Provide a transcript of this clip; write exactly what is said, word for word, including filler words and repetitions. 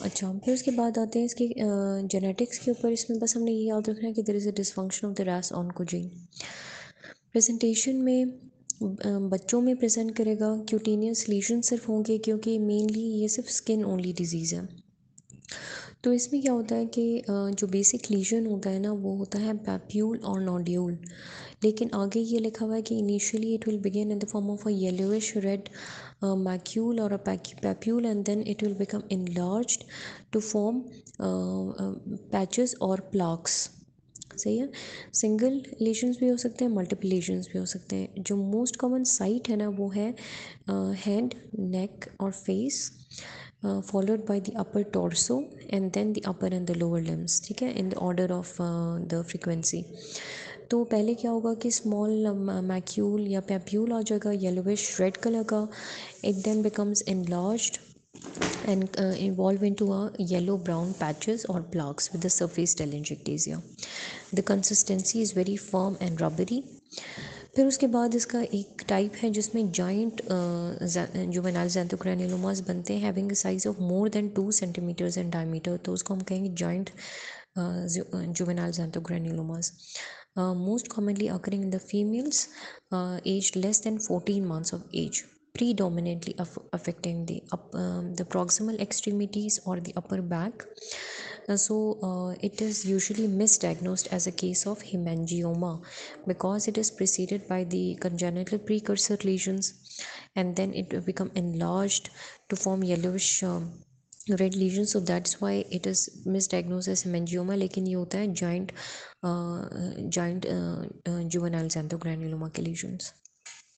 अच्छा, फिर उसके बाद आते हैं इसके जेनेटिक्स के ऊपर। इसमें बस हमने ये याद रखना है कि there is a dysfunction of the RAS oncogene. Presentation में अ, बच्चों में प्रेजेंट करेगा, क्यूटेनियस लीजन सिर्फ होंगे क्योंकि मेनली ये सिर्फ स्किन ओनली डिजीज़ है। तो इसमें क्या होता है कि अ, जो बेसिक लीजन होता है ना वो होता है पैप्यूल और नोड्यूल। लेकिन आगे ये लिखा हुआ है कि initially it will begin in the form of a yellowish red macule और a papule and then it will become enlarged to form patches और प्लाक्स। सही है। सिंगल लेशंस भी हो सकते हैं, मल्टीपल लेशंस भी हो सकते हैं। जो मोस्ट कॉमन साइट है ना वो है हेड, नेक और face, followed by the upper torso and then the upper and the lower limbs. ठीक है, in the order of the frequency. तो पहले क्या होगा कि स्मॉल मैक्यूल या पैप्यूल आ जाएगा येलोविश रेड कलर का। It then becomes enlarged and uh, evolve into a yellow brown patches or plaques with the surface telangiectasia. The consistency is very firm and rubbery. फिर उसके बाद इसका एक type है जिसमें जॉइंट जुवेनाइल ज़ैंथोग्रैन्युलोमास बनते हैं having a size of more than two centimetres in diameter. तो उसको हम कहेंगे giant juvenile xanthogranulomas. Most commonly occurring in the females uh, aged less than fourteen months of age, predominantly aff- affecting the up, um, the proximal extremities or the upper back. Uh, so uh, it is usually misdiagnosed as a case of hemangioma because it is preceded by the congenital precursor lesions and then it will become enlarged to form yellowish um, red lesion. So that's why it is misdiagnose as haemangioma, लेकिन ये होता है joint joint juvenile ज़ैंथोग्रैन्युलोमा के lesions.